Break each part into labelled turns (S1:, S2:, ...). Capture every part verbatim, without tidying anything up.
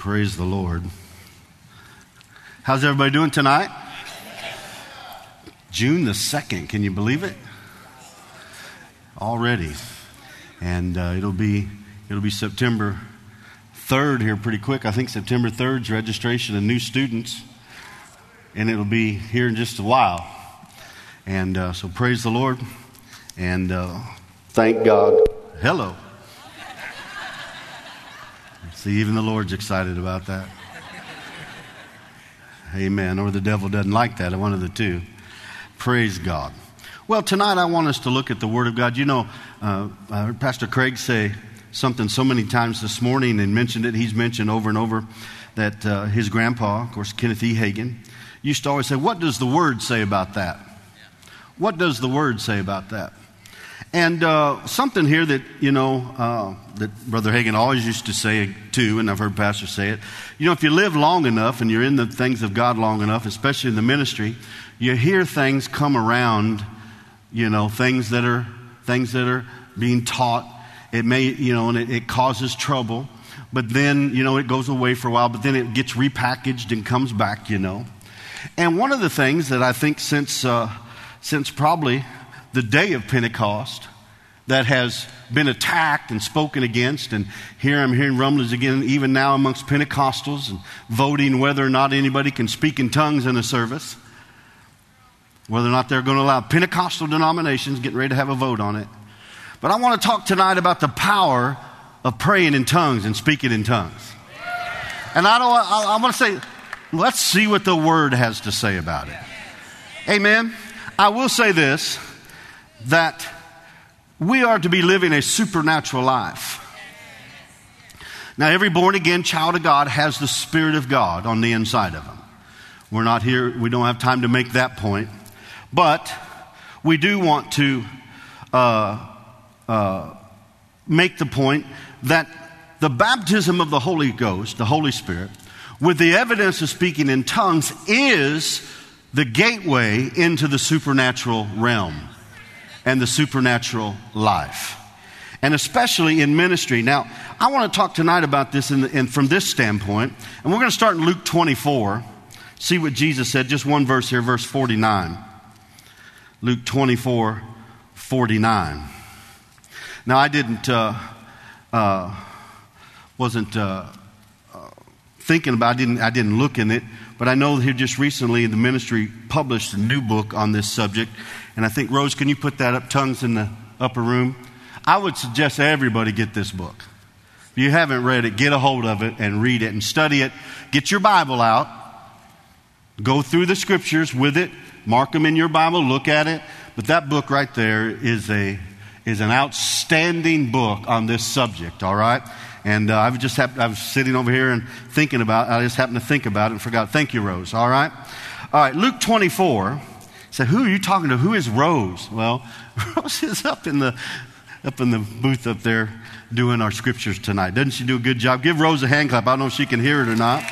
S1: Praise the Lord. How's everybody doing tonight? June the second, can you believe it? Already. And uh, it'll be it'll be September third here pretty quick. I think September third's registration of new students. And it'll be here in just a while. And uh, so praise the Lord. And uh, thank God. Hello. See, even the Lord's excited about that. Amen. Or the devil doesn't like that, one of the two. Praise God. Well, tonight I want us to look at the Word of God. You know, uh, I heard Pastor Craig say something so many times this morning and mentioned it. He's mentioned over and over that uh, his grandpa, of course, Kenneth E. Hagin, used to always say, what does the Word say about that? What does the Word say about that? And uh, something here that, you know, uh, that Brother Hagin always used to say too, and I've heard pastors say it, you know, if you live long enough and you're in the things of God long enough, especially in the ministry, you hear things come around, you know, things that are things that are being taught. It may, you know, and it, it causes trouble, but then, you know, it goes away for a while, but then it gets repackaged and comes back, you know. And one of the things that I think since uh, since probably the day of Pentecost that has been attacked and spoken against, and here I'm hearing rumblings again, even now amongst Pentecostals, and voting whether or not anybody can speak in tongues in a service, whether or not they're going to allow Pentecostal denominations getting ready to have a vote on it. But I want to talk tonight about the power of praying in tongues and speaking in tongues. And I don't. I, I want to say, let's see what the Word has to say about it. Amen. I will say this, that we are to be living a supernatural life. Now, every born-again child of God has the Spirit of God on the inside of them. We're not here, we don't have time to make that point. But we do want to uh, uh, make the point that the baptism of the Holy Ghost, the Holy Spirit, with the evidence of speaking in tongues, is the gateway into the supernatural realm and the supernatural life, and especially in ministry. Now, I want to talk tonight about this in the, in, from this standpoint, and we're going to start in Luke twenty-four, see what Jesus said. Just one verse here, verse forty-nine. Luke twenty-four, forty-nine. Now, I didn't, uh, uh, wasn't uh, uh, thinking about, I didn't, I didn't look in it, but I know here just recently the ministry published a new book on this subject. And I think, Rose, can you put that up, Tongues in the Upper Room? I would suggest everybody get this book. If you haven't read it, get a hold of it and read it and study it. Get your Bible out. Go through the scriptures with it. Mark them in your Bible. Look at it. But that book right there is a is an outstanding book on this subject, all right? And uh, I've just happened, I was sitting over here and thinking about it. I just happened to think about it and forgot. Thank you, Rose, all right? All right, Luke twenty-four. Said, who are you talking to? Who is Rose? Well, Rose is up in the up in the booth up there doing our scriptures tonight. Doesn't she do a good job? Give Rose a hand clap. I don't know if she can hear it or not.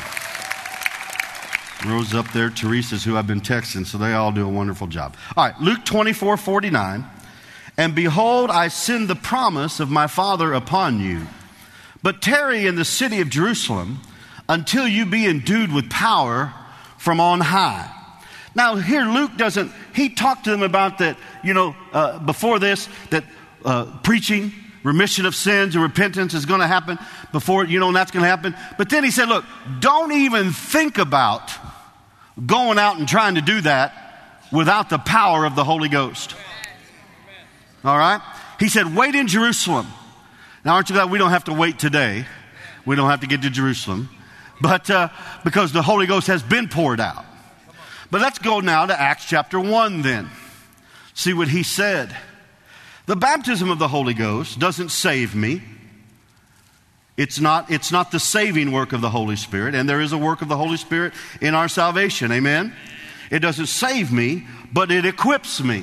S1: Rose up there, Teresa's who I've been texting, so they all do a wonderful job. All right, Luke twenty-four, forty-nine. And behold, I send the promise of my Father upon you. But tarry in the city of Jerusalem until you be endued with power from on high. Now, here Luke doesn't, he talked to them about that, you know, uh, before this, that uh, preaching, remission of sins and repentance is going to happen before, you know, and that's going to happen. But then he said, look, don't even think about going out and trying to do that without the power of the Holy Ghost. All right? He said, wait in Jerusalem. Now, aren't you glad we don't have to wait today? We don't have to get to Jerusalem. But uh, because the Holy Ghost has been poured out. But let's go now to Acts chapter one then. See what he said. The baptism of the Holy Ghost doesn't save me. It's not, it's not the saving work of the Holy Spirit. And there is a work of the Holy Spirit in our salvation. Amen? It doesn't save me, but it equips me.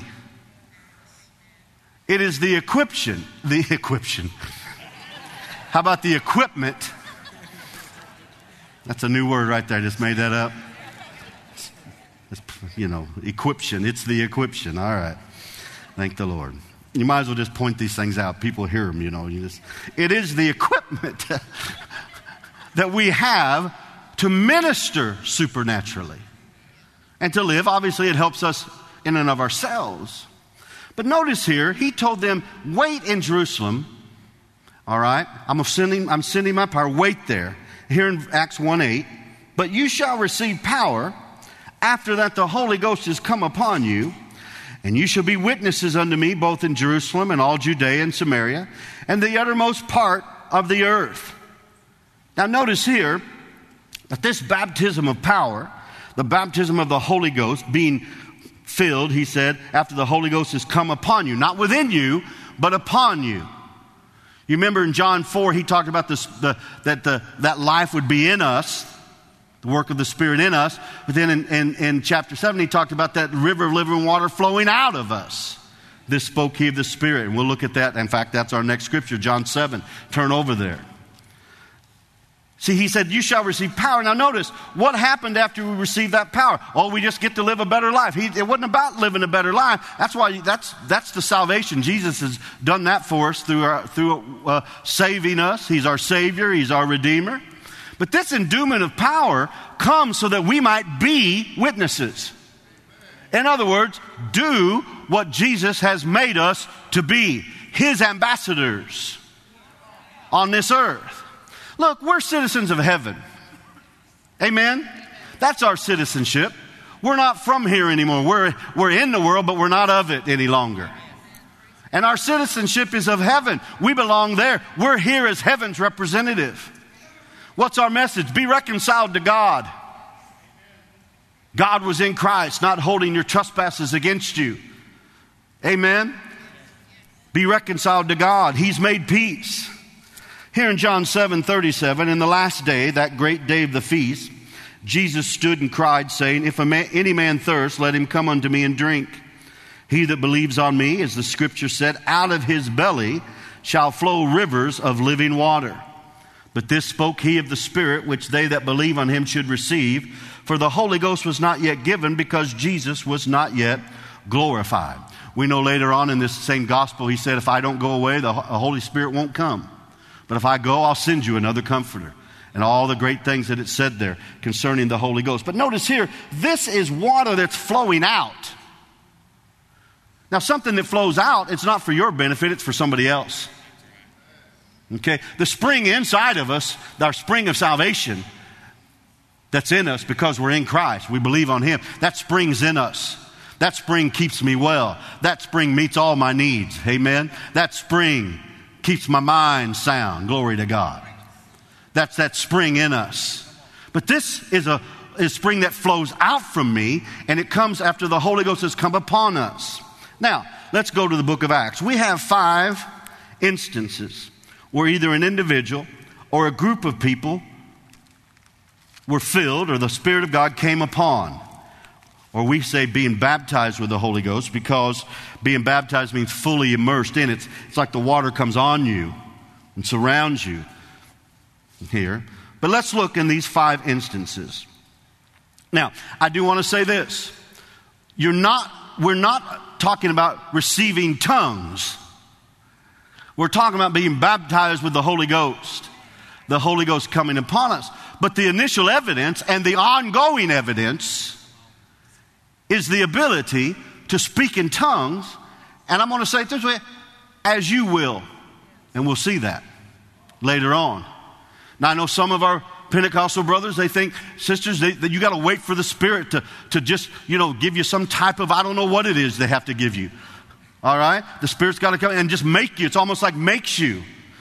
S1: It is the equiption. The equiption. How about the equipment? That's a new word right there. I just made that up. You know, equiption. It's the equiption. All right. Thank the Lord. You might as well just point these things out. People hear them, you know. You just, it is the equipment that we have to minister supernaturally. And to live, obviously it helps us in and of ourselves. But notice here, he told them, wait in Jerusalem. All right, I'm sending, I'm sending my power, wait there. Here in Acts one eight, but you shall receive power after that the Holy Ghost has come upon you, and you shall be witnesses unto me both in Jerusalem and all Judea and Samaria and the uttermost part of the earth. Now notice here that this baptism of power, the baptism of the Holy Ghost, being filled, he said, after the Holy Ghost has come upon you, not within you, but upon you. You remember in John four, he talked about this, the, that the, that life would be in us, the work of the Spirit in us. But then in, in, in chapter seven, he talked about that river of living water flowing out of us. This spoke he of the Spirit. And we'll look at that. In fact, that's our next scripture, John seven. Turn over there. See, he said, you shall receive power. Now notice, what happened after we received that power? Oh, we just get to live a better life. He, it wasn't about living a better life. That's why, that's that's the salvation. Jesus has done that for us through, our, through uh, saving us. He's our Savior. He's our Redeemer. But this endowment of power comes so that we might be witnesses. In other words, do what Jesus has made us to be, His ambassadors on this earth. Look, we're citizens of heaven. Amen? That's our citizenship. We're not from here anymore. We're, we're in the world, but we're not of it any longer. And our citizenship is of heaven. We belong there. We're here as heaven's representative. What's our message? Be reconciled to God. God was in Christ, not holding your trespasses against you. Amen? Be reconciled to God. He's made peace. Here in John seven thirty-seven, in the last day, that great day of the feast, Jesus stood and cried, saying, If a man, any man thirst, let him come unto me and drink. He that believes on me, as the scripture said, out of his belly shall flow rivers of living water. But this spoke he of the Spirit, which they that believe on him should receive. For the Holy Ghost was not yet given, because Jesus was not yet glorified. We know later on in this same gospel, he said, if I don't go away, the Holy Spirit won't come. But if I go, I'll send you another comforter. And all the great things that it said there concerning the Holy Ghost. But notice here, this is water that's flowing out. Now, something that flows out, it's not for your benefit, it's for somebody else. Okay? The spring inside of us, our spring of salvation, that's in us because we're in Christ. We believe on Him. That spring's in us. That spring keeps me well. That spring meets all my needs. Amen? That spring keeps my mind sound. Glory to God. That's that spring in us. But this is a, is a spring that flows out from me, and it comes after the Holy Ghost has come upon us. Now, let's go to the book of Acts. We have five instances where either an individual or a group of people were filled, or the Spirit of God came upon. Or we say being baptized with the Holy Ghost, because being baptized means fully immersed in it. It's, it's like the water comes on you and surrounds you here. But let's look in these five instances. Now, I do want to say this. You're not, we're not talking about receiving tongues. We're talking about being baptized with the Holy Ghost. The Holy Ghost coming upon us. But the initial evidence and the ongoing evidence is the ability to speak in tongues. And I'm going to say it this way, as you will. And we'll see that later on. Now, I know some of our Pentecostal brothers, they think, sisters, they, that you got to wait for the Spirit to, to just, you know, give you some type of, I don't know what it is they have to give you. All right? The Spirit's got to come and just make you. It's almost like makes you.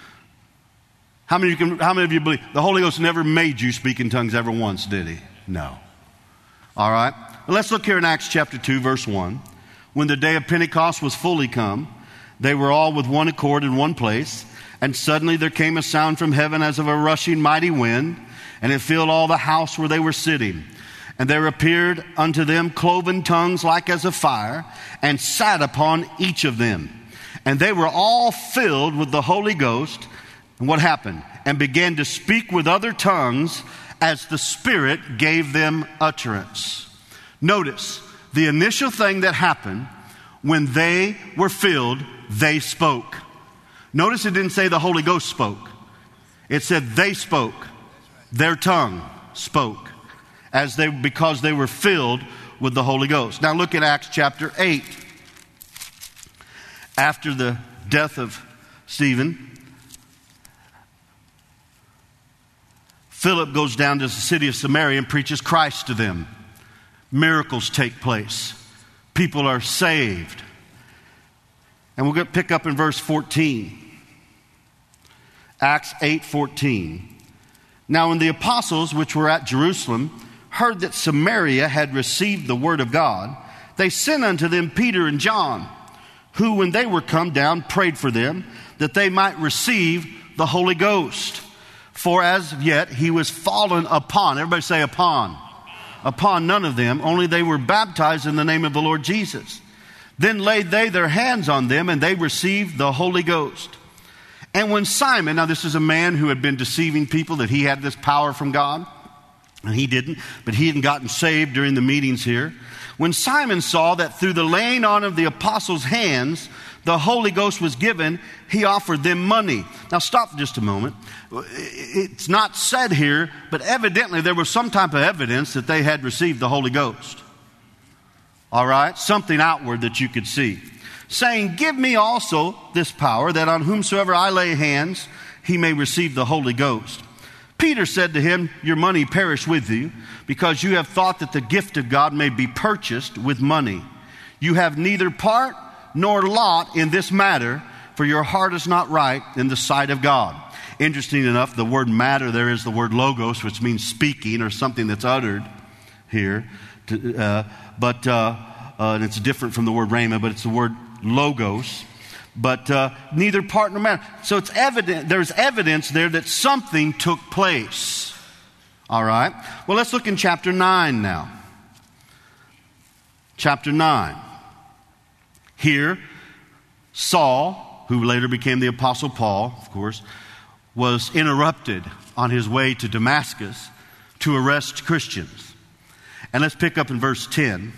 S1: How many of you, can, how many of you believe? The Holy Ghost never made you speak in tongues ever once, did He? No. All right? Let's look here in Acts chapter two, verse one. When the day of Pentecost was fully come, they were all with one accord in one place. And suddenly there came a sound from heaven as of a rushing mighty wind, and it filled all the house where they were sitting. And there appeared unto them cloven tongues like as of fire, and sat upon each of them. And they were all filled with the Holy Ghost. And what happened? And began to speak with other tongues as the Spirit gave them utterance. Notice, the initial thing that happened when they were filled, they spoke. Notice it didn't say the Holy Ghost spoke. It said they spoke. their tongue spoke as they, because they were filled with the Holy Ghost. Now look at Acts chapter eight. After the death of Stephen, Philip goes down to the city of Samaria and preaches Christ to them. Miracles take place. People are saved. And we're going to pick up in verse fourteen. Acts eight fourteen. Now when the apostles which were at Jerusalem heard that Samaria had received the word of God, they sent unto them Peter and John, who when they were come down prayed for them, that they might receive the Holy Ghost. For as yet he was fallen upon, everybody say upon, upon none of them, only they were baptized in the name of the Lord Jesus. Then laid they their hands on them, and they received the Holy Ghost. And when Simon, now this is a man who had been deceiving people that he had this power from God, and he didn't, but he hadn't gotten saved during the meetings here. When Simon saw that through the laying on of the apostles' hands, the Holy Ghost was given, he offered them money. Now stop just a moment. It's not said here, but evidently there was some type of evidence that they had received the Holy Ghost. All right? Something outward that you could see. Saying, give me also this power, that on whomsoever I lay hands, he may receive the Holy Ghost. Peter said to him, your money perish with you, because you have thought that the gift of God may be purchased with money. You have neither part nor lot in this matter, for your heart is not right in the sight of God. Interesting enough, the word matter there is the word logos, which means speaking or something that's uttered here. To, uh, but uh, uh, and it's different from the word rhema, but it's the word logos. But uh, neither part nor matter. So it's evident, there's evidence there that something took place. All right. Well, let's look in chapter nine now. Chapter nine. Here, Saul, who later became the Apostle Paul, of course, was interrupted on his way to Damascus to arrest Christians. And let's pick up in verse ten.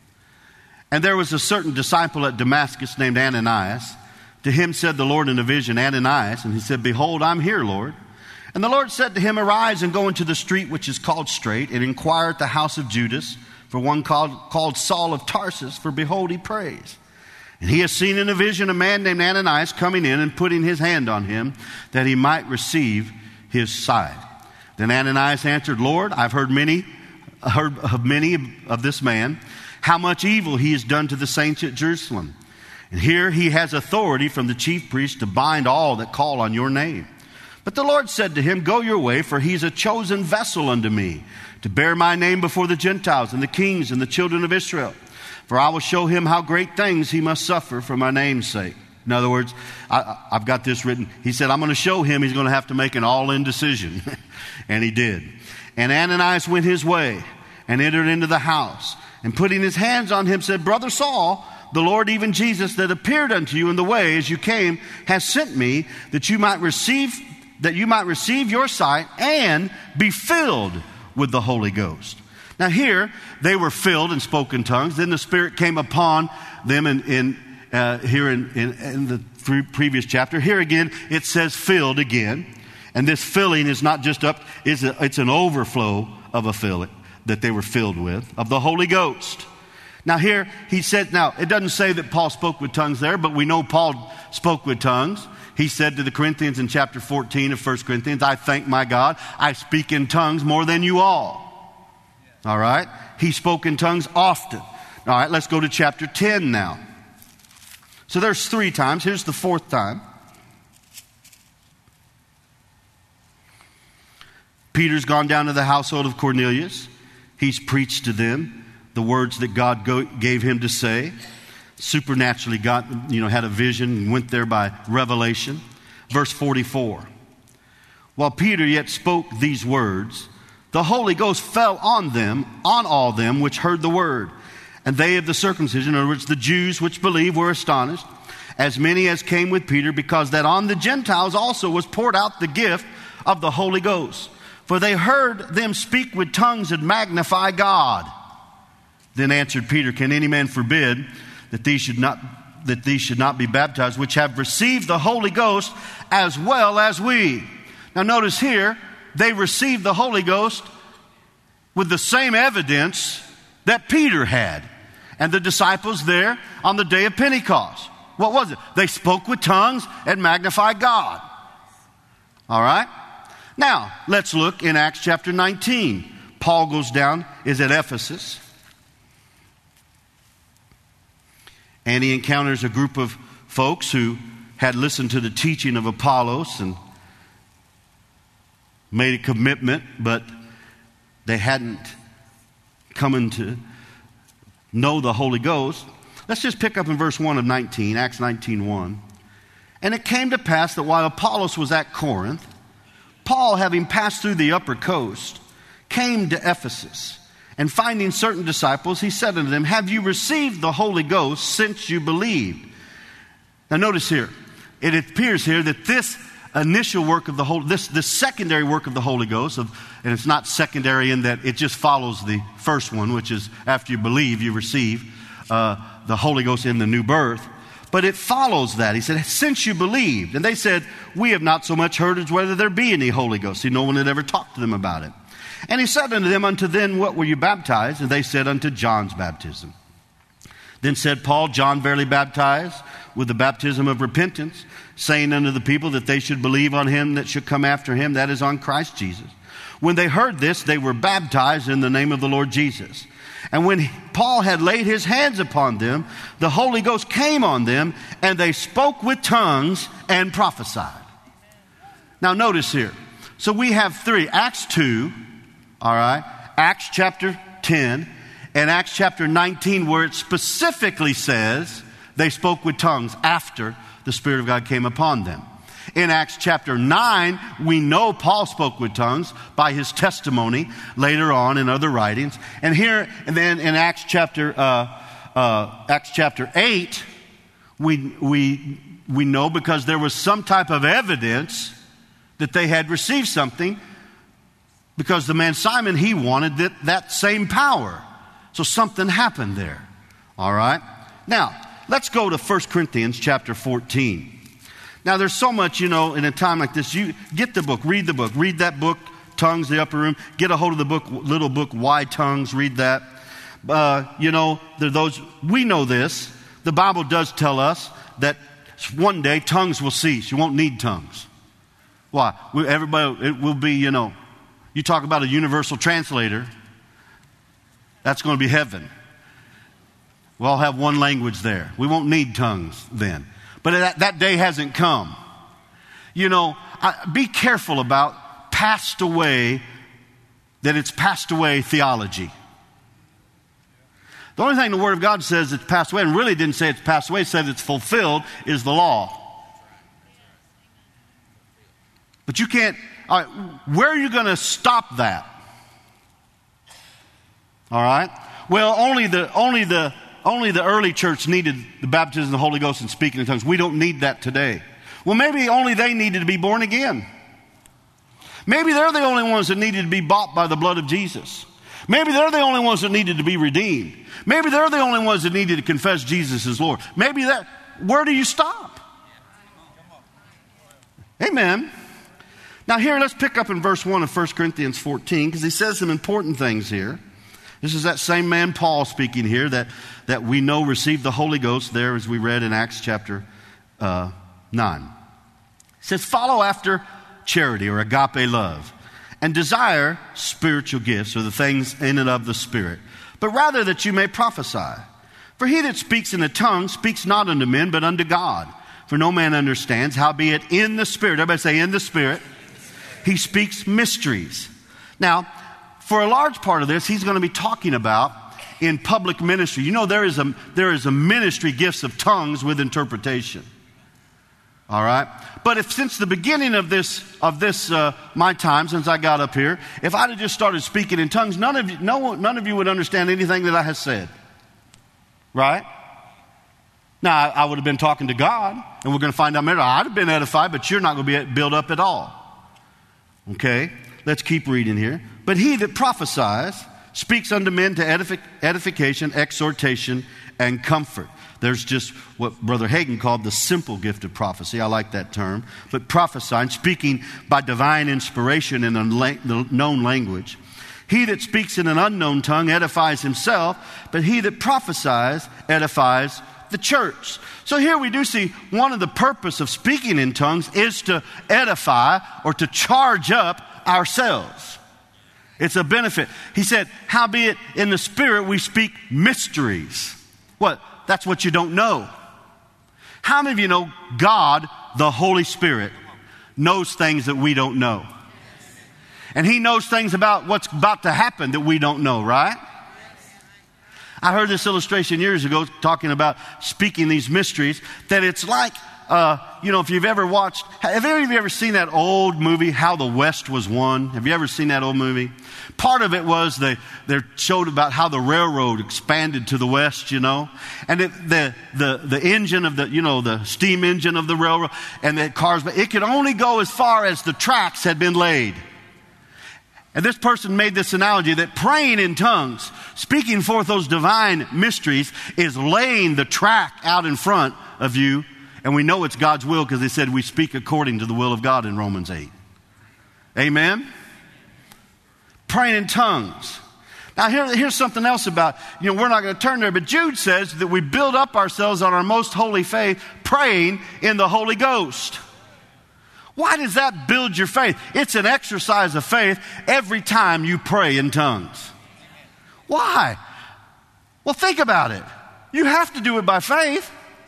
S1: And there was a certain disciple at Damascus named Ananias. To him said the Lord in a vision, Ananias. And he said, behold, I'm here, Lord. And the Lord said to him, arise and go into the street which is called Straight, and inquire at the house of Judas for one called, called Saul of Tarsus, for behold, he prays. And he has seen in a vision a man named Ananias coming in and putting his hand on him, that he might receive his sight. Then Ananias answered, Lord, I've heard many, heard of many of this man, how much evil he has done to the saints at Jerusalem. And here he has authority from the chief priest to bind all that call on your name. But the Lord said to him, go your way, for he's a chosen vessel unto me, to bear my name before the Gentiles and the kings and the children of Israel. For I will show him how great things he must suffer for my name's sake. In other words, I, I've got this written. He said, I'm going to show him he's going to have to make an all-in decision. And he did. And Ananias went his way and entered into the house. And putting his hands on him said, Brother Saul, the Lord, even Jesus, that appeared unto you in the way as you came, has sent me that you might receive, that you might receive your sight and be filled with the Holy Ghost. Now here, they were filled and spoke in tongues. Then the Spirit came upon them in, in uh, here in, in, in the pre- previous chapter. Here again, it says filled again. And this filling is not just up, it's, a, it's an overflow of a filling that they were filled with, of the Holy Ghost. Now here, he said, now it doesn't say that Paul spoke with tongues there, but we know Paul spoke with tongues. He said to the Corinthians in chapter fourteen of First Corinthians, I thank my God, I speak in tongues more than you all. All right? He spoke in tongues often. All right, let's go to chapter ten now. So there's three times. Here's the fourth time. Peter's gone down to the household of Cornelius. He's preached to them the words that God go, gave him to say. Supernaturally got, you know, had a vision and went there by revelation. Verse forty-four. While Peter yet spoke these words, the Holy Ghost fell on them, on all them which heard the word. And they of the circumcision, in other words, the Jews which believed, were astonished, as many as came with Peter, because that on the Gentiles also was poured out the gift of the Holy Ghost. For they heard them speak with tongues and magnify God. Then answered Peter, can any man forbid that these should not that these should not be baptized, which have received the Holy Ghost as well as we? Now notice here, they received the Holy Ghost with the same evidence that Peter had and the disciples there on the day of Pentecost. What was it? They spoke with tongues and magnified God. All right? Now, let's look in Acts chapter nineteen. Paul goes down, is at Ephesus, and he encounters a group of folks who had listened to the teaching of Apollos and made a commitment, but they hadn't come into know the Holy Ghost. Let's just pick up in verse one of nineteen, Acts nineteen one. And it came to pass that while Apollos was at Corinth, Paul, having passed through the upper coast, came to Ephesus. And finding certain disciples, he said unto them, have you received the Holy Ghost since you believed? Now notice here, it appears here that this initial work of the Holy, this, this secondary work of the Holy Ghost, of, and it's not secondary in that it just follows the first one, which is after you believe, you receive uh, the Holy Ghost in the new birth. But it follows that. He said, since you believed. And they said, we have not so much heard as whether there be any Holy Ghost. See, no one had ever talked to them about it. And he said unto them, unto then what were you baptized? And they said, unto John's baptism. Then said Paul, John verily baptized with the baptism of repentance, saying unto the people that they should believe on him that should come after him, that is on Christ Jesus. When they heard this, they were baptized in the name of the Lord Jesus. And when Paul had laid his hands upon them, the Holy Ghost came on them, and they spoke with tongues and prophesied. Now notice here. So we have three. Acts two, all right, Acts chapter ten, and Acts chapter nineteen, where it specifically says they spoke with tongues after the Spirit of God came upon them. In Acts chapter nine, we know Paul spoke with tongues by his testimony later on in other writings. And here, and then in Acts chapter uh, uh, Acts chapter eight, we we we know because there was some type of evidence that they had received something, because the man Simon, he wanted that, that same power. So something happened there. All right. Now let's go to First Corinthians chapter fourteen. Now, there's so much, you know, in a time like this. You get the book, read the book, read that book, Tongues, the Upper Room. Get a hold of the book, little book, Why Tongues, read that. Uh, you know, there are those, we know this. The Bible does tell us that one day tongues will cease. You won't need tongues. Why? We, everybody, it will be, you know, you talk about a universal translator, that's going to be heaven. We'll all have one language there. We won't need tongues then. But that, that day hasn't come. You know, I, be careful about passed away, that it's passed away theology. The only thing the Word of God says it's passed away, and really didn't say it's passed away, it said it's fulfilled, is the law. But you can't, all right, where are you going to stop that? All right? Well, only the, only the, Only the early church needed the baptism of the Holy Ghost and speaking in tongues. We don't need that today. Well, maybe only they needed to be born again. Maybe they're the only ones that needed to be bought by the blood of Jesus. Maybe they're the only ones that needed to be redeemed. Maybe they're the only ones that needed to confess Jesus as Lord. Maybe that, where do you stop? Amen. Now here, let's pick up in verse one of First Corinthians fourteen, because he says some important things here. This is that same man, Paul, speaking here, that, that we know received the Holy Ghost there, as we read in Acts chapter uh, nine. It says, follow after charity, or agape love, and desire spiritual gifts, or the things in and of the Spirit, but rather that you may prophesy. For he that speaks in a tongue speaks not unto men, but unto God. For no man understands, howbeit in the Spirit, everybody say in the Spirit, he speaks mysteries. Now, for a large part of this, he's going to be talking about in public ministry. You know, there is a there is a ministry gifts of tongues with interpretation. All right, but if since the beginning of this of this uh, my time since I got up here, if I'd have just started speaking in tongues, none of you, no none of you would understand anything that I have said. Right? Now I, I would have been talking to God, and we're going to find out later. I'd have been edified, but you're not going to be built up at all. Okay, let's keep reading here. But he that prophesies speaks unto men to edific- edification, exhortation, and comfort. There's just what Brother Hagin called the simple gift of prophecy. I like that term. But prophesying, speaking by divine inspiration in a la- the known language. He that speaks in an unknown tongue edifies himself, but he that prophesies edifies the church. So here we do see one of the purpose of speaking in tongues is to edify or to charge up ourselves. It's a benefit. He said, howbeit in the Spirit we speak mysteries. What? That's what you don't know. How many of you know God, the Holy Spirit, knows things that we don't know? And He knows things about what's about to happen that we don't know, right? I heard this illustration years ago talking about speaking these mysteries, that it's like, uh, you know, if you've ever watched, have any of you ever seen that old movie, How the West Was Won? Have you ever seen that old movie? Part of it was they, they showed about how the railroad expanded to the west, you know, and it, the, the, the engine of the, you know, the steam engine of the railroad and the cars, but it could only go as far as the tracks had been laid. And this person made this analogy that praying in tongues, speaking forth those divine mysteries, is laying the track out in front of you. And we know it's God's will because they said we speak according to the will of God in Romans eight. Amen? Praying in tongues. Now here, here's something else about, you know, we're not going to turn there, but Jude says that we build up ourselves on our most holy faith, praying in the Holy Ghost. Why does that build your faith? It's an exercise of faith every time you pray in tongues. Why? Well, think about it. You have to do it by faith.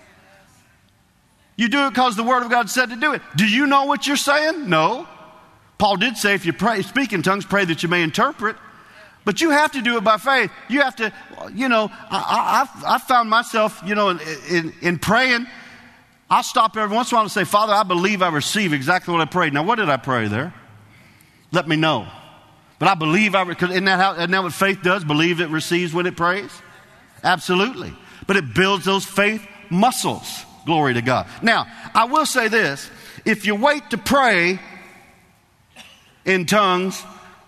S1: You do it because the Word of God said to do it. Do you know what you're saying? No. Paul did say if you pray, speak in tongues, pray that you may interpret. But you have to do it by faith. You have to, you know, I, I, I found myself, you know, in, in, in praying, I'll stop every once in a while and say, Father, I believe I receive exactly what I prayed. Now, what did I pray there? Let me know. But I believe I, because isn't that, how, isn't that what faith does? Believe it receives when it prays? Absolutely. But it builds those faith muscles. Glory to God. Now, I will say this. If you wait to pray in tongues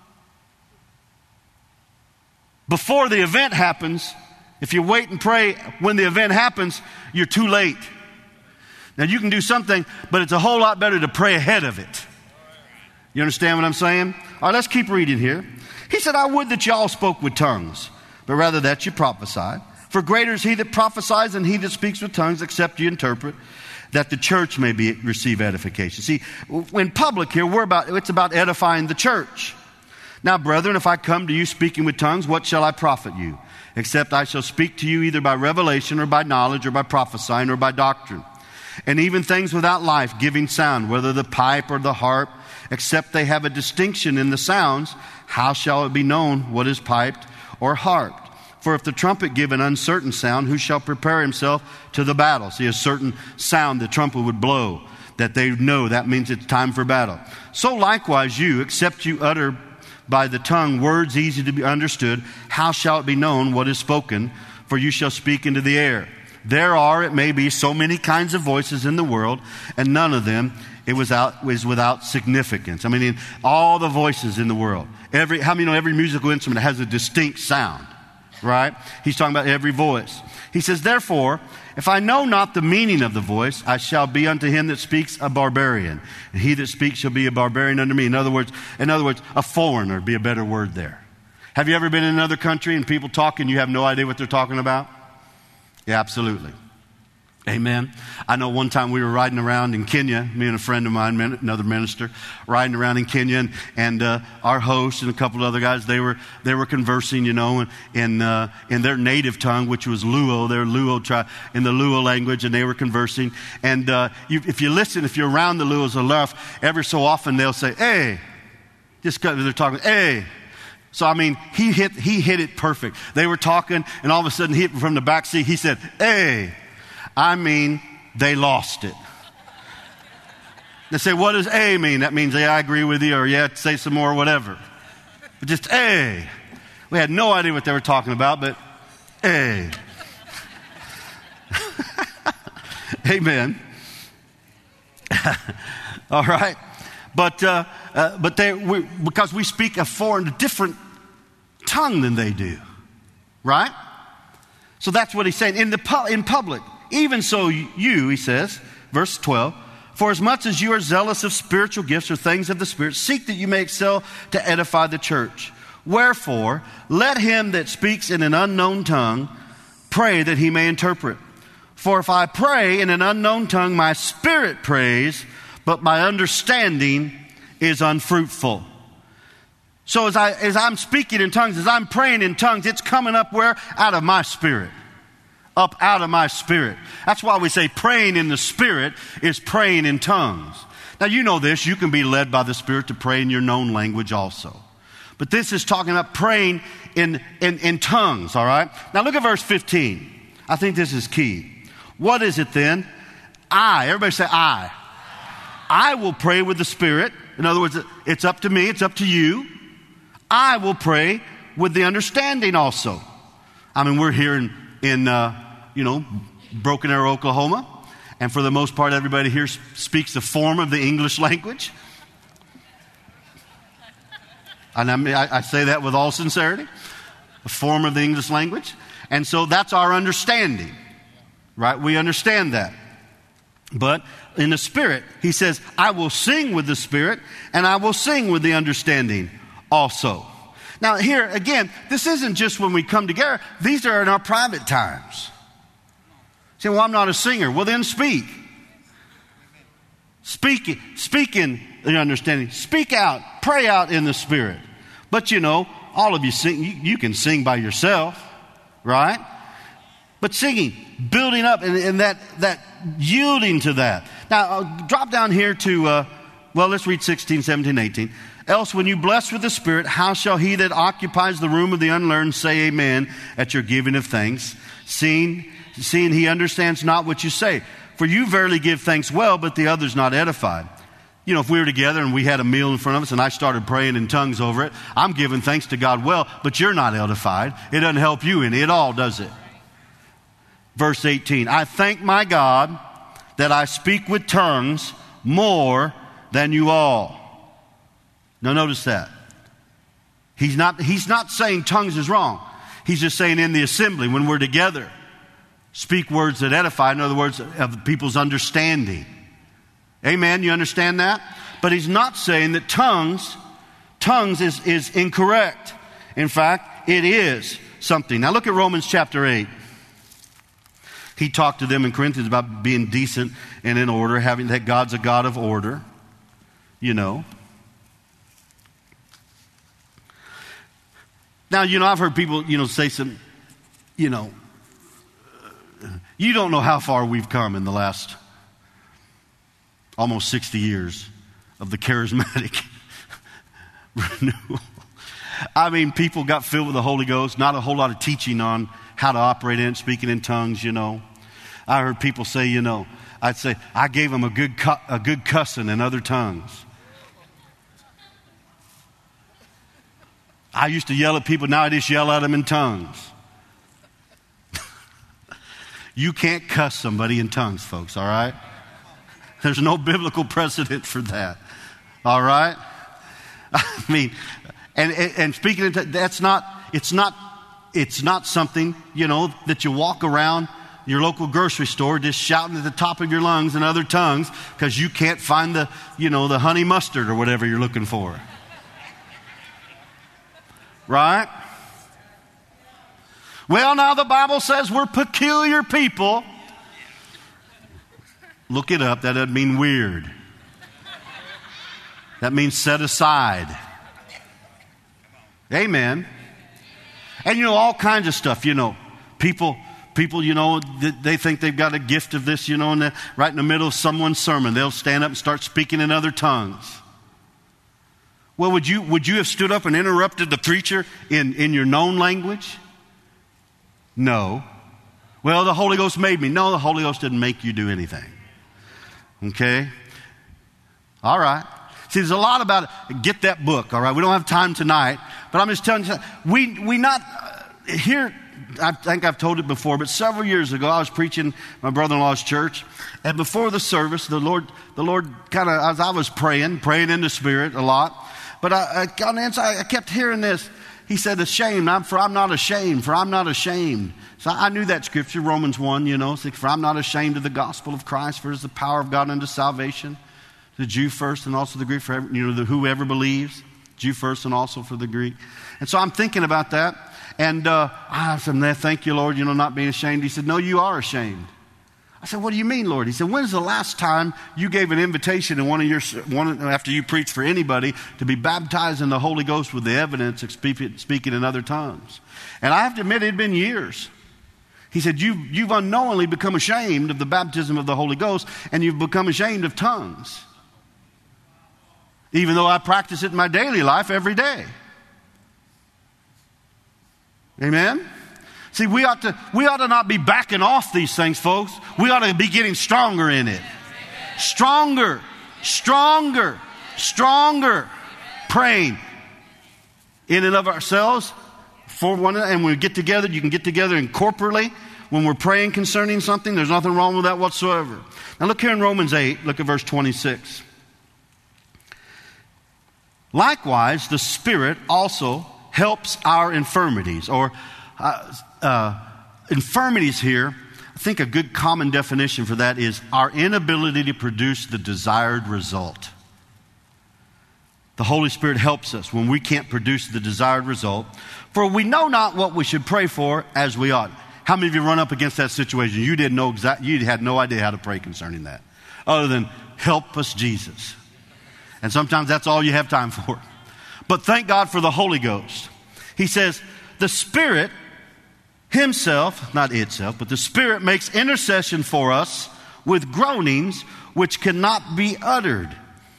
S1: before the event happens, if you wait and pray when the event happens, you're too late. Now, you can do something, but it's a whole lot better to pray ahead of it. You understand what I'm saying? All right, let's keep reading here. He said, I would that y'all spoke with tongues, but rather that you prophesied. For greater is he that prophesies than he that speaks with tongues, except you interpret, that the church may be receive edification. See, in public here, we're about it's about edifying the church. Now, brethren, if I come to you speaking with tongues, what shall I profit you? Except I shall speak to you either by revelation or by knowledge or by prophesying or by doctrine. And even things without life giving sound, whether the pipe or the harp, except they have a distinction in the sounds, how shall it be known what is piped or harped? For if the trumpet give an uncertain sound, who shall prepare himself to the battle? See, a certain sound the trumpet would blow, that they know that means it's time for battle. So likewise you, except you utter by the tongue words easy to be understood, how shall it be known what is spoken? For you shall speak into the air. There are, it may be, so many kinds of voices in the world, and none of them it was out was without significance. I mean, in all the voices in the world, every how many know every musical instrument has a distinct sound, right? He's talking about every voice. He says, therefore, if I know not the meaning of the voice, I shall be unto him that speaks a barbarian, and he that speaks shall be a barbarian unto me. In other words, in other words, a foreigner be a better word there. Have you ever been in another country and people talk and you have no idea what they're talking about? Yeah, absolutely. Amen. I know one time we were riding around in Kenya, me and a friend of mine, another minister, riding around in Kenya, and, and uh, our host and a couple of other guys, they were they were conversing, you know, in in, uh, in their native tongue, which was Luo, their Luo tribe, in the Luo language, and they were conversing. And uh, you, if you listen, if you're around the Luos enough, every so often they'll say, "Hey," just because they're talking, "Hey." So I mean, he hit he hit it perfect. They were talking, and all of a sudden, he from the back seat, he said, "Hey." I mean, they lost it. They say, what does A mean? That means, yeah, I agree with you, or yeah, say some more, whatever. But just A. We had no idea what they were talking about, but A. Amen. All right. But uh, uh, but they we, because we speak a foreign, different tongue than they do. Right? So that's what he's saying. In, the pu- in public, even so you, he says, verse twelve, for as much as you are zealous of spiritual gifts or things of the Spirit, seek that you may excel to edify the church. Wherefore, let him that speaks in an unknown tongue pray that he may interpret. For if I pray in an unknown tongue, my spirit prays, but my understanding is unfruitful. So as, I, as I'm speaking in tongues, as I'm praying in tongues, it's coming up where? Out of my spirit. Up out of my spirit. That's why we say praying in the Spirit is praying in tongues. Now you know this, you can be led by the Spirit to pray in your known language also. But this is talking about praying in, in, in tongues, all right? Now look at verse fifteen. I think this is key. What is it then? I, everybody say I. I will pray with the Spirit. In other words, it's up to me, it's up to you. I will pray with the understanding also. I mean, we're here in, in uh, you know, Broken Arrow, Oklahoma. And for the most part, everybody here speaks the form of the English language. And I, mean, I, I say that with all sincerity. The form of the English language. And so that's our understanding. Right? We understand that. But in the Spirit, he says, I will sing with the Spirit and I will sing with the understanding also. Now here, again, this isn't just when we come together. These are in our private times. Say, well, I'm not a singer. Well, then speak. Speak, speak in the understanding. Speak out. Pray out in the Spirit. But you know, all of you sing. You, you can sing by yourself, right? But singing, building up, and, and that that yielding to that. Now, uh, drop down here to, uh, well, let's read sixteen, seventeen, eighteen. Else, when you bless with the Spirit, how shall he that occupies the room of the unlearned say amen at your giving of thanks, seeing, seeing he understands not what you say? For you verily give thanks well, but the other's not edified. You know, if we were together and we had a meal in front of us and I started praying in tongues over it, I'm giving thanks to God well, but you're not edified. It doesn't help you any at all, does it? Verse eighteen, I thank my God that I speak with tongues more than you all. Now notice that. He's not, he's not saying tongues is wrong. He's just saying in the assembly, when we're together, speak words that edify. In other words, of people's understanding. Amen, you understand that? But he's not saying that tongues, tongues is, is incorrect. In fact, it is something. Now look at Romans chapter eight. He talked to them in Corinthians about being decent and in order, having that God's a God of order, you know. Now, you know, I've heard people, you know, say some, you know, you don't know how far we've come in the last almost sixty years of the charismatic renewal. I mean, people got filled with the Holy Ghost, not a whole lot of teaching on how to operate in it, speaking in tongues, you know. I heard people say, you know, I'd say, I gave them a good cu- a good cussing in other tongues. I used to yell at people, now I just yell at them in tongues. You can't cuss somebody in tongues, folks, all right? There's no biblical precedent for that, all right? I mean, and, and speaking in tongues, that's not, it's not, it's not something, you know, that you walk around your local grocery store just shouting at the top of your lungs in other tongues because you can't find the, you know, the honey mustard or whatever you're looking for. Right? Well, now the Bible says we're peculiar people. Look it up. That doesn't mean weird. That means set aside. Amen. And you know, all kinds of stuff, you know. People, people, you know, they think they've got a gift of this, you know, and right in the middle of someone's sermon, they'll stand up and start speaking in other tongues. Well, would you would you have stood up and interrupted the preacher in, in your known language? No. Well, the Holy Ghost made me. No, the Holy Ghost didn't make you do anything. Okay? All right. See, there's a lot about it. Get that book, all right? We don't have time tonight, but I'm just telling you, we, we not, uh, here, I think I've told it before, but several years ago, I was preaching my brother-in-law's church, and before the service, the Lord, the Lord kind of, as I was praying, praying in the Spirit a lot, but I, I got an answer. I kept hearing this. he said, ashamed, I'm, for I'm not ashamed, for I'm not ashamed. So I knew that scripture, Romans one, you know, for I'm not ashamed of the gospel of Christ, for it is the power of God unto salvation. The Jew first and also the Greek, for every, you know, the whoever believes, Jew first and also for the Greek. And so I'm thinking about that. And uh, I said, thank you, Lord, you know, not being ashamed. He said, no, you are ashamed. I said, what do you mean, Lord? He said, when's the last time you gave an invitation in one of your, one, after you preached for anybody to be baptized in the Holy Ghost with the evidence of speaking in other tongues? And I have to admit, it had been years. He said, you've, you've unknowingly become ashamed of the baptism of the Holy Ghost, and you've become ashamed of tongues. Even though I practice it in my daily life every day. Amen? See, we ought to, we ought to not be backing off these things, folks. We ought to be getting stronger in it. Stronger, stronger, stronger. Praying in and of ourselves for one another. And when we get together, you can get together and corporately when we're praying concerning something. There's nothing wrong with that whatsoever. Now look here in Romans eight, look at verse twenty-six. Likewise, the Spirit also helps our infirmities, or uh, uh, infirmities here. I think a good common definition for that is our inability to produce the desired result. The Holy Spirit helps us when we can't produce the desired result. For we know not what we should pray for as we ought. How many of you run up against that situation? You didn't know exact, you had no idea how to pray concerning that, other than help us, Jesus. And sometimes that's all you have time for. But thank God for the Holy Ghost. He says, the Spirit Himself, not itself, but the Spirit makes intercession for us with groanings which cannot be uttered.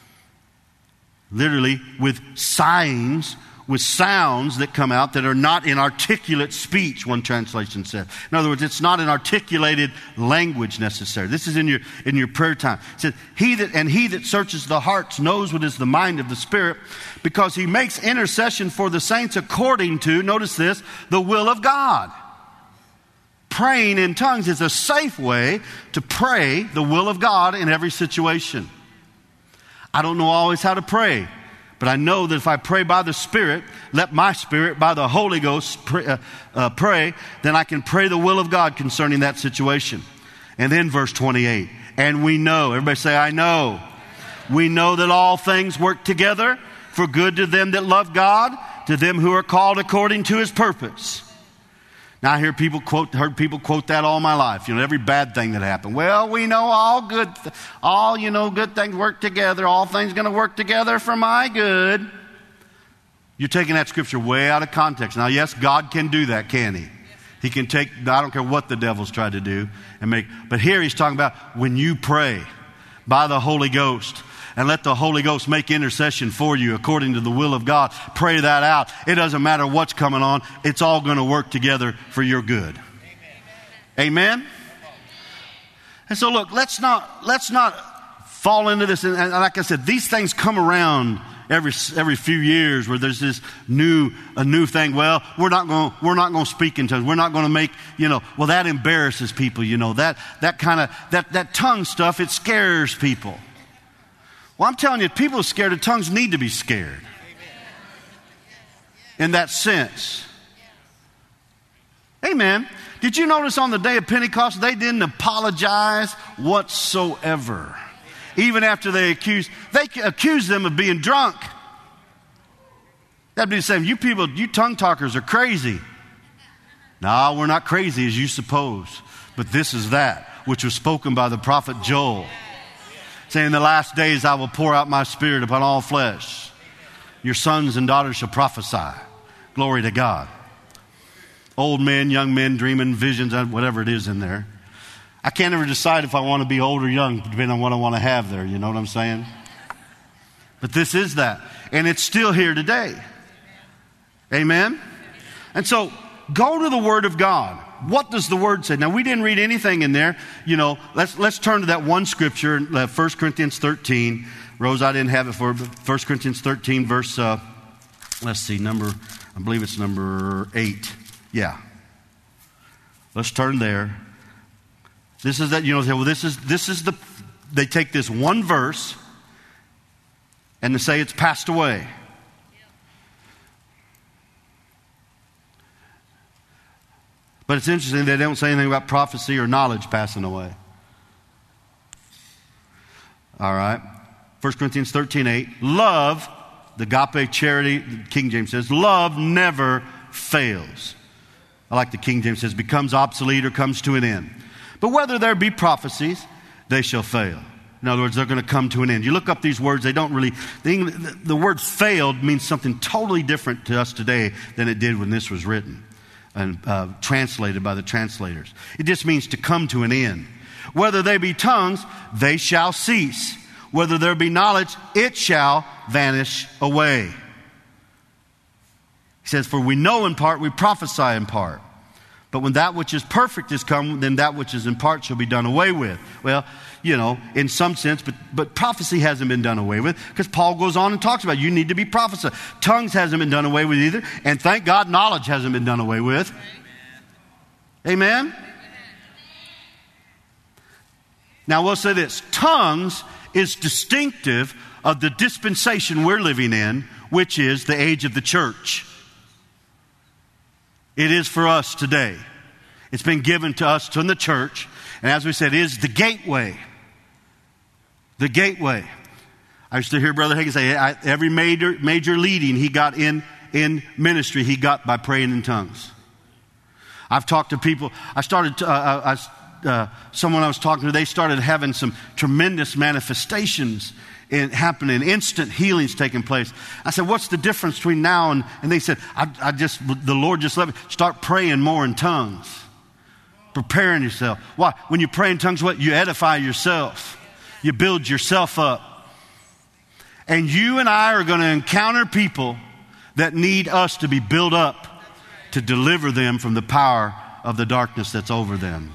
S1: Literally, with signs, with sounds that come out that are not in articulate speech, one translation said. In other words, it's not an articulated language necessary. This is in your in your prayer time. It said, he that and he that searches the hearts knows what is the mind of the Spirit, because He makes intercession for the saints according to, notice this, the will of God. Praying in tongues is a safe way to pray the will of God in every situation. I don't know always how to pray, but I know that if I pray by the Spirit, let my spirit by the Holy Ghost pray, uh, uh, pray, then I can pray the will of God concerning that situation. And then verse twenty-eight, and we know, everybody say, I know. We know that all things work together for good to them that love God, to them who are called according to His purpose. Now I hear people quote, heard people quote that all my life. You know, every bad thing that happened. Well, we know all good, all, you know, good things work together. All things going to work together for my good. You're taking that scripture way out of context. Now, yes, God can do that, can He? He can take, I don't care what the devil's tried to do and make, but here He's talking about when you pray by the Holy Ghost, and let the Holy Ghost make intercession for you according to the will of God. Pray that out. It doesn't matter what's coming on. It's all going to work together for your good. Amen? Amen? And so look, let's not, let's not fall into this. And, and like I said, these things come around every, every few years where there's this new, a new thing. Well, we're not going, we're not going to speak in tongues. We're not going to make, you know, well, that embarrasses people, you know, that, that kind of, that, that tongue stuff, it scares people. Well, I'm telling you, people who are scared of tongues need to be scared. In that sense. Amen. Did you notice on the day of Pentecost, they didn't apologize whatsoever. Even after they accused, they accused them of being drunk. That'd be the same. You people, you tongue talkers are crazy. No, we're not crazy as you suppose. But this is that which was spoken by the prophet Joel. Saying, in the last days I will pour out my Spirit upon all flesh. Your sons and daughters shall prophesy. Glory to God. Old men, young men, dreaming visions, whatever it is in there. I can't ever decide if I want to be old or young, depending on what I want to have there. You know what I'm saying? But this is that. And it's still here today. Amen? And so, go to the Word of God. What does the Word say? Now, we didn't read anything in there. You know, let's let's turn to that one scripture, uh, First Corinthians thirteen. Rose, I didn't have it for First Corinthians thirteen, verse, uh, let's see, number, I believe it's number eight. Yeah. Let's turn there. This is that, you know, well, this is, this is the, they take this one verse and they say it's passed away. But it's interesting, they don't say anything about prophecy or knowledge passing away. All right. First Corinthians thirteen eight. Love, the agape charity, King James says, love never fails. I like the King James says, becomes obsolete or comes to an end. But whether there be prophecies, they shall fail. In other words, they're going to come to an end. You look up these words, they don't really, the, the word failed means something totally different to us today than it did when this was written and uh, translated by the translators. It just means to come to an end. Whether they be tongues, they shall cease. Whether there be knowledge, it shall vanish away. He says, for we know in part, we prophesy in part. But when that which is perfect is come, then that which is in part shall be done away with. Well, you know, in some sense, but, but prophecy hasn't been done away with, because Paul goes on and talks about you need to be prophesied. Tongues hasn't been done away with either. And thank God knowledge hasn't been done away with. Amen? Amen? Now we'll say this. Tongues is distinctive of the dispensation we're living in, which is the age of the church. It is for us today. It's been given to us from the church. And as we said, it is the gateway. The gateway. I used to hear Brother Hagin say, I, every major, major leading he got in, in ministry, he got by praying in tongues. I've talked to people. I started, uh, I, uh, someone I was talking to, they started having some tremendous manifestations in, happening, instant healings taking place. I said, what's the difference between now and, and they said, I, I just, the Lord just let me start praying more in tongues. Preparing yourself. Why? When you pray in tongues, what? You edify yourself. You build yourself up. And you and I are going to encounter people that need us to be built up to deliver them from the power of the darkness that's over them.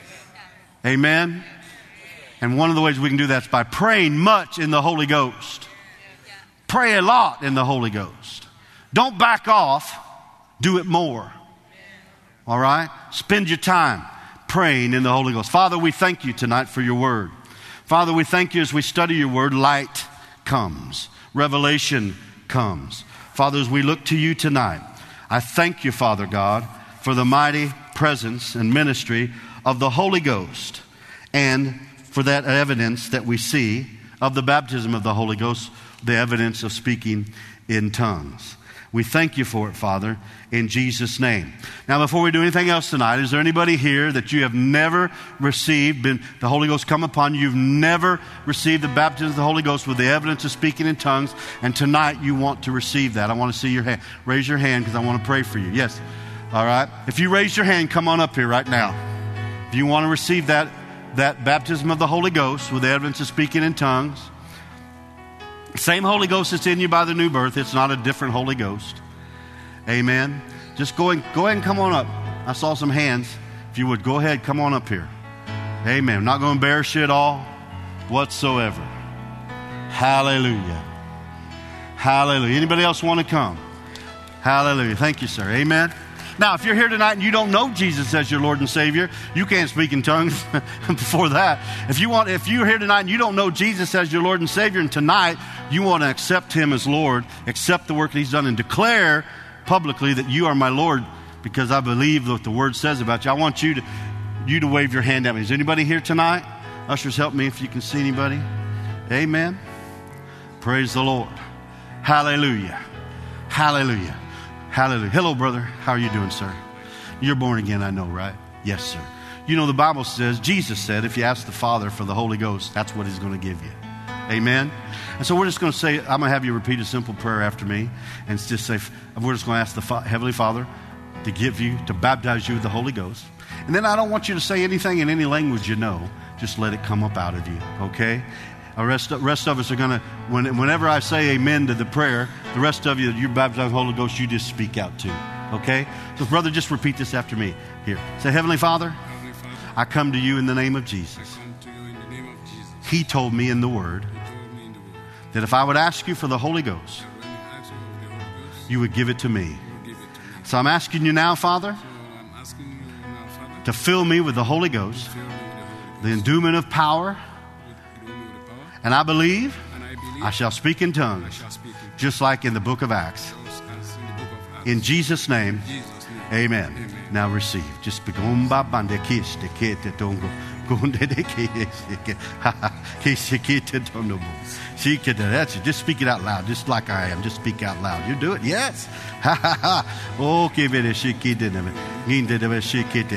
S1: Amen? And one of the ways we can do that is by praying much in the Holy Ghost. Pray a lot in the Holy Ghost. Don't back off. Do it more. All right? Spend your time praying in the Holy Ghost. Father, we thank you tonight for your word. Father, we thank you as we study your word, light comes. Revelation comes. Father, as we look to you tonight, I thank you, Father God, for the mighty presence and ministry of the Holy Ghost and for that evidence that we see of the baptism of the Holy Ghost, the evidence of speaking in tongues. We thank you for it, Father, in Jesus' name. Now, before we do anything else tonight, is there anybody here that you have never received, been the Holy Ghost come upon you, you've never received the baptism of the Holy Ghost with the evidence of speaking in tongues, and tonight you want to receive that? I want to see your hand. Raise your hand because I want to pray for you. Yes. All right. If you raise your hand, come on up here right now. If you want to receive that, that baptism of the Holy Ghost with the evidence of speaking in tongues, same Holy Ghost that's in you by the new birth. It's not a different Holy Ghost. Amen. Just go, and, go ahead and come on up. I saw some hands. If you would, go ahead, come on up here. Amen. I'm not going to embarrass you at all whatsoever. Hallelujah. Hallelujah. Anybody else want to come? Hallelujah. Thank you, sir. Amen. Now, if you're here tonight and you don't know Jesus as your Lord and Savior, you can't speak in tongues before that. If you want, if you're here tonight and you don't know Jesus as your Lord and Savior, and tonight you want to accept Him as Lord, accept the work that He's done, and declare publicly that you are my Lord because I believe what the Word says about you, I want you to you to wave your hand at me. Is anybody here tonight? Ushers, help me if you can see anybody. Amen. Praise the Lord. Hallelujah. Hallelujah. Hallelujah. Hello, brother. How are you doing, sir? You're born again, I know, right? Yes, sir. You know, the Bible says, Jesus said, if you ask the Father for the Holy Ghost, that's what He's going to give you. Amen? And so we're just going to say, I'm going to have you repeat a simple prayer after me. And it's just say, we're just going to ask the Fa- Heavenly Father to give you, to baptize you with the Holy Ghost. And then I don't want you to say anything in any language you know. Just let it come up out of you, okay? The rest, rest of us are going to, when, whenever I say amen to the prayer, the rest of you, you're baptized with the Holy Ghost, you just speak out too. Okay? So, brother, just repeat this after me. Here. Say, Heavenly Father, Heavenly Father, I come to you in the name of Jesus. I come to you in the name of Jesus. He told me in the Word, in the word that if I would ask you for the Holy Ghost, the Holy Ghost you would give it to me. Give it to me. So I'm asking you now, Father, so I'm asking you now, Father, to fill me with the Holy Ghost, the, Holy Ghost, the endowment of power. And I believe, and I, believe I shall speak in tongues, speak in just like in the book of Acts. In Jesus' name, Jesus name. Amen. Amen. Now receive. Just be going by bande kiss the kid that don't go. That's it. Just speak it out loud, just like I am. Just speak out loud. You do it, yes. Oh, give it a shiki dinner. Into the shiki.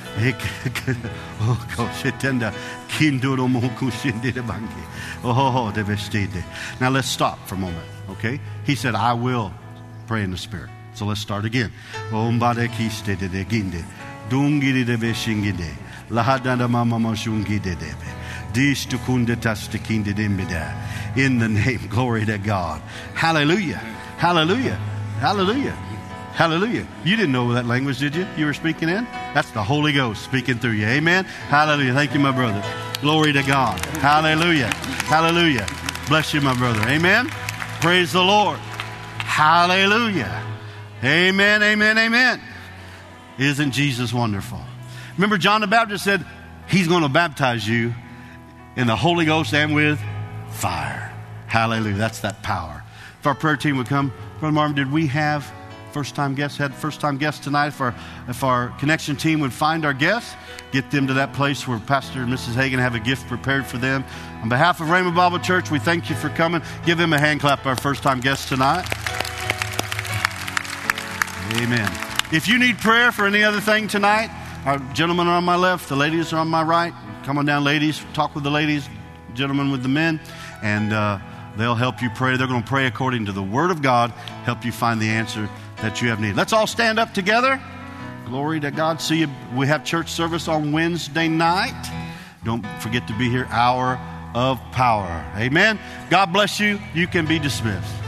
S1: Oh, gosh, it tender. Kinduro mokushin did a banki. Oh, the vestide. Now let's stop for a moment, okay? He said, I will pray in the Spirit. So let's start again. Ombade kiste de ginde. Dungiri de veshingide. Lahadana mama mashungi de debe. Dish to kunde tastikinde dembida. In the name, glory to God. Hallelujah. Hallelujah. Hallelujah. Hallelujah. You didn't know that language, did you? You were speaking in? That's the Holy Ghost speaking through you. Amen. Hallelujah. Thank you, my brother. Glory to God. Hallelujah. Hallelujah. Bless you, my brother. Amen. Praise the Lord. Hallelujah. Amen. Amen. Amen. Isn't Jesus wonderful? Remember, John the Baptist said he's going to baptize you in the Holy Ghost and with fire. Hallelujah. That's that power. If our prayer team would come. Brother Marvin, did we have first-time guests? Had first-time guests tonight? If our, if our connection team would find our guests, get them to that place where Pastor and Missus Hagan have a gift prepared for them. On behalf of Rhema Bible Church, we thank you for coming. Give them a hand clap, our first-time guests tonight. Amen. If you need prayer for any other thing tonight, our gentlemen are on my left, the ladies are on my right. Come on down, ladies. Talk with the ladies, gentlemen with the men, and uh, they'll help you pray. They're going to pray according to the Word of God, help you find the answer that you have needed. Let's all stand up together. Glory to God. See you. We have church service on Wednesday night. Don't forget to be here, hour of power. Amen. God bless you. You can be dismissed.